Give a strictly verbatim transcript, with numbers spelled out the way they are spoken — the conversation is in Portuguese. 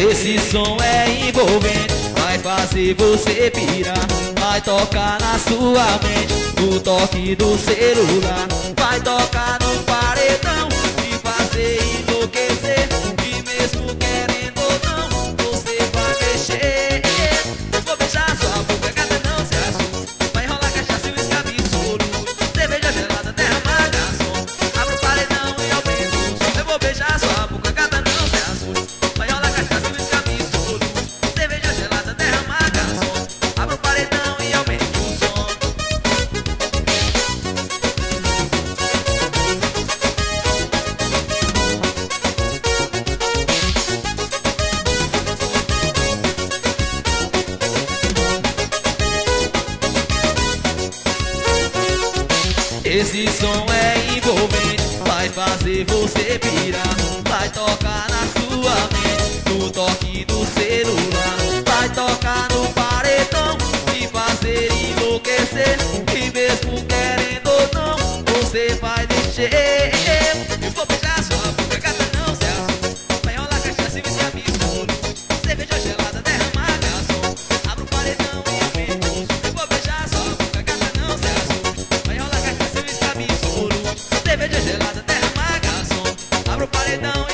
Esse som é envolvente, vai fazer você pirar. Vai tocar na sua mente, no toque do celular. Vai tocar no paredão e fazer enlouquecer. E mesmo querendo ou não, você vai mexer. Eu vou beijar sua boca, gata, não se assuste. Vai rolar cachaça e uísque absoluto. Cerveja gelada, derramar garçom. Abre o paredão e aumenta o som. Eu vou beijar sua boca, gata, não se assuste. Vai rolar cachaça e uísque absoluto. Cerveja gelada, derramar garçom. Abre o paredão e aumenta o som. Esse som é envolvente, vai fazer você pirar. Vai tocar na sua mente, no toque do celular. Vai tocar no paredão e fazer enlouquecer. E mesmo querendo ou não, você vai mexer. Eu vou beijar sua boca, gata, não se assuste. Vai rolar cachaça e uísque absoluto. Cerveja gelada, derramar garçom. Abre o paredão e aumenta o som. Eu vou beijar sua boca, gata, não se assuste. Vai rolar cachaça e uísque absoluto. Cerveja gelada, derramar garçom. Abre o paredão e